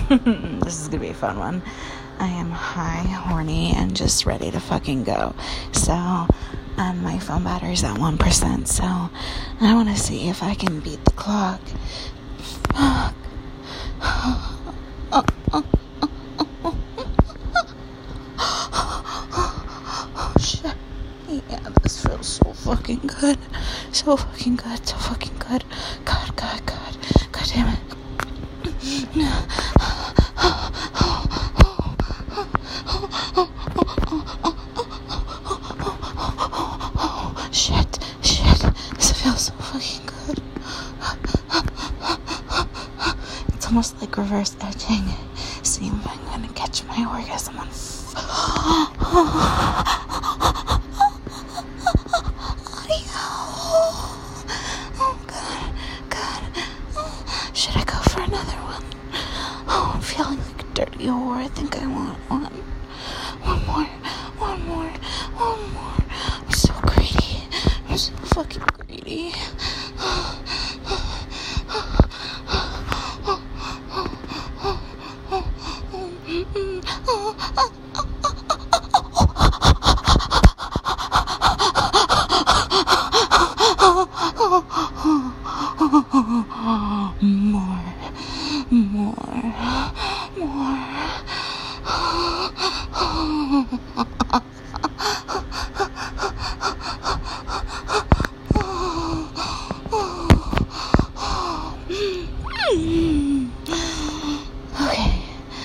This is gonna be a fun one. I am high, horny, and just ready to fucking go. So, my phone battery's at 1%, so I want to see if I can beat the clock. Fuck. Oh, shit. Yeah, this feels so fucking good. So fucking good. So fucking good. God. God damn it. Shit. This feels so fucking good. It's almost like reverse edging. See if I'm gonna catch my orgasm on should I go for another one? Oh, I'm feeling like a dirty whore. I think I want one. One more. I'm so greedy. I'm so fucking greedy. More. Okay.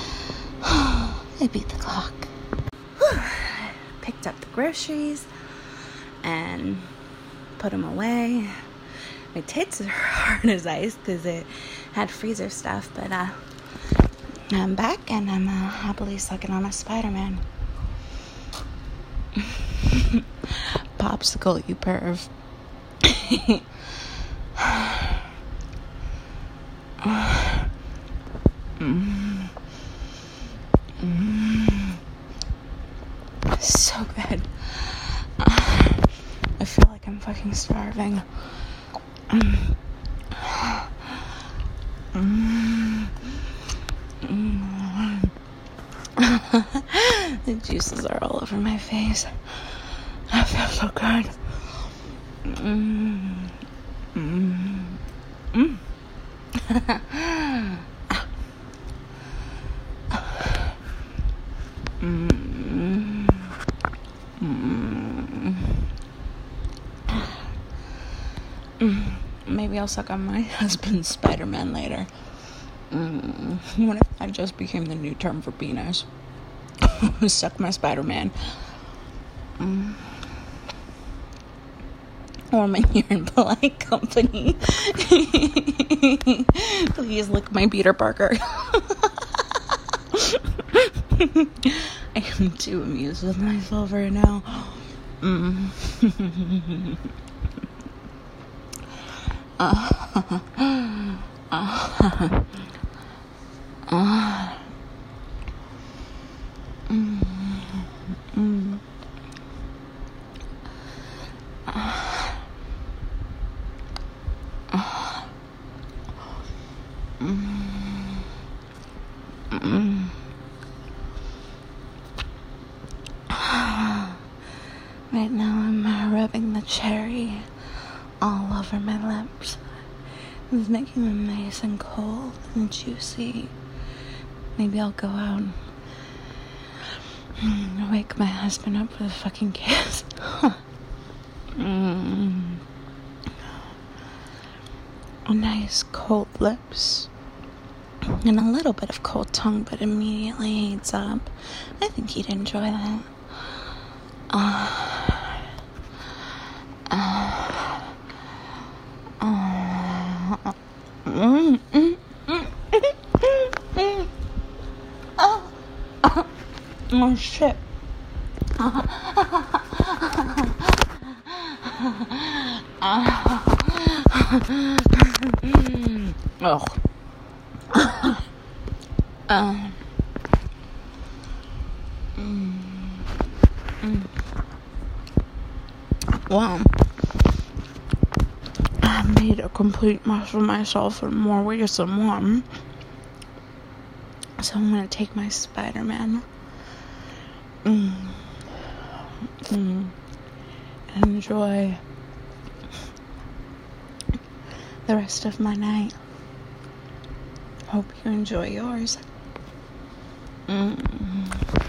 I beat the clock. Picked up the groceries and put them away. My tits are hard as ice because it had freezer stuff, but I'm back and I'm happily sucking on a Spider-Man. Popsicle, you perv. So good. I feel like I'm fucking starving. The juices are all over my face. I feel so good. Maybe I'll suck on my husband's Spider-Man later. What if that just became the new term for penis? Suck my Spider-Man. Or when you're in polite company. Please lick my Peter Parker. I am too amused with myself right now. Right now I'm rubbing the cherry all over my lips. It's making them nice and cold and juicy. Maybe I'll go out and wake my husband up with a fucking kiss. Nice cold lips and a little bit of cold tongue, but immediately heats up. I think he'd enjoy that. Oh shit. Well, I made a complete mess of myself in more ways than one. So I'm gonna take my Spider-Man and enjoy the rest of my night. Hope you enjoy yours.